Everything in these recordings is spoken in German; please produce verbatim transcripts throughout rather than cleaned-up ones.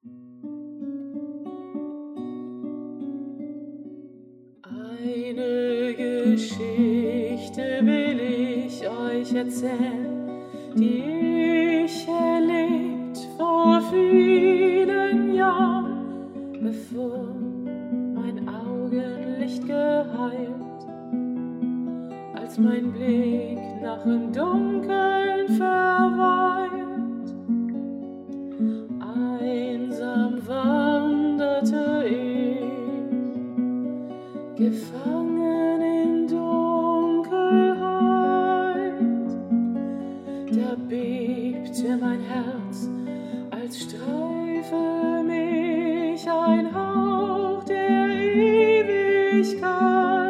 Eine Geschichte will ich euch erzählen, die ich erlebt vor vielen Jahren, bevor mein Augenlicht geheilt, als mein Blick nach im Dunkeln verweilt. Einsam wanderte ich, gefangen in Dunkelheit. Da bebte mein Herz, als streife mich ein Hauch der Ewigkeit.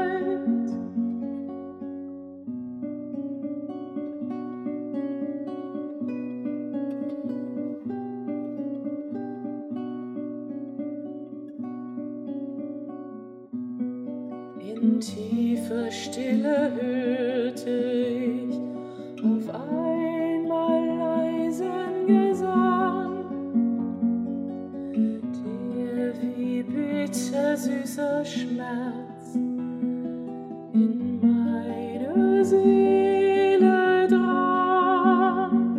In tiefer Stille hörte ich auf einmal leisen Gesang, der wie bittersüßer Schmerz in meine Seele drang.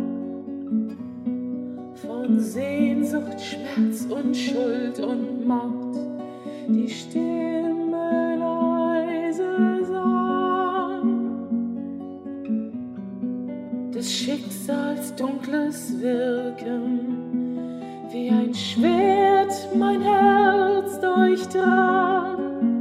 Von Sehnsucht, Schmerz und Schuld und Macht die Stimme leise sang, des Schicksals dunkles Wirken, wie ein Schwert mein Herz durchdrang.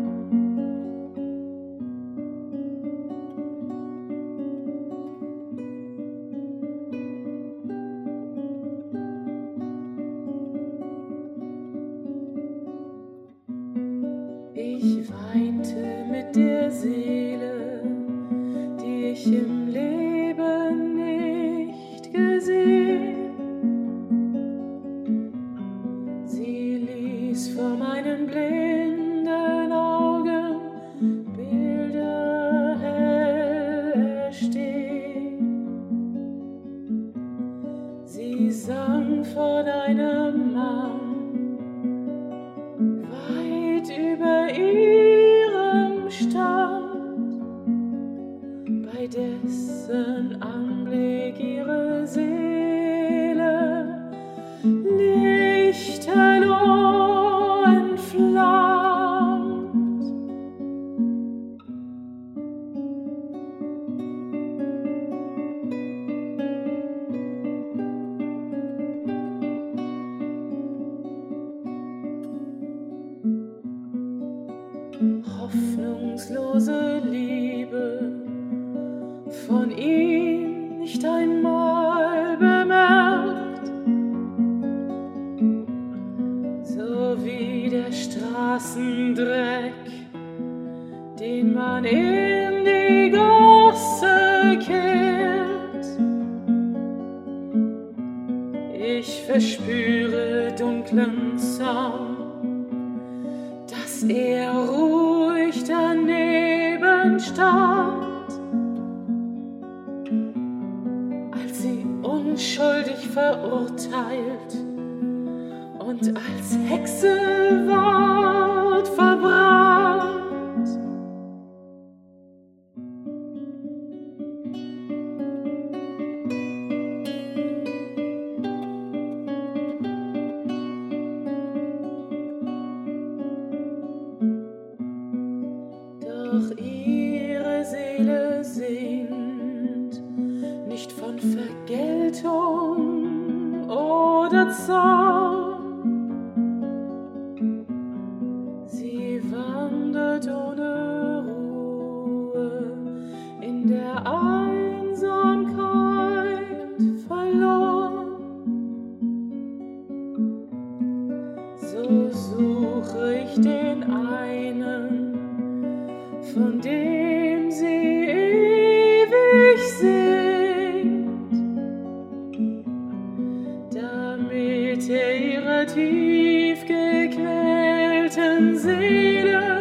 Ich weinte mit der Seele, die ich im Leben nicht gesehen. Sie ließ vor meinen blinden Augen Bilder hell erstehen. Sie sang von einem Mann, über ihrem Stand, bei dessen Anblick ihre Seele lichterloh entflammt. Hoffnungslose Liebe, von ihm nicht einmal bemerkt, so wie der Straßendreck, den man in die Gosse kehrt. Ich verspüre dunklen Zorn, dass er ruhig daneben stand, als sie unschuldig verurteilt und als Hexe ward verbrannt. Doch ihre Seele sehnt nicht von Vergeltung oder Zorn. Sie wandert ohne Ruhe in der Einsamkeit verloren. So suche ich den einen, von dem sie ewig singt, damit er ihrer tief gequälten Seele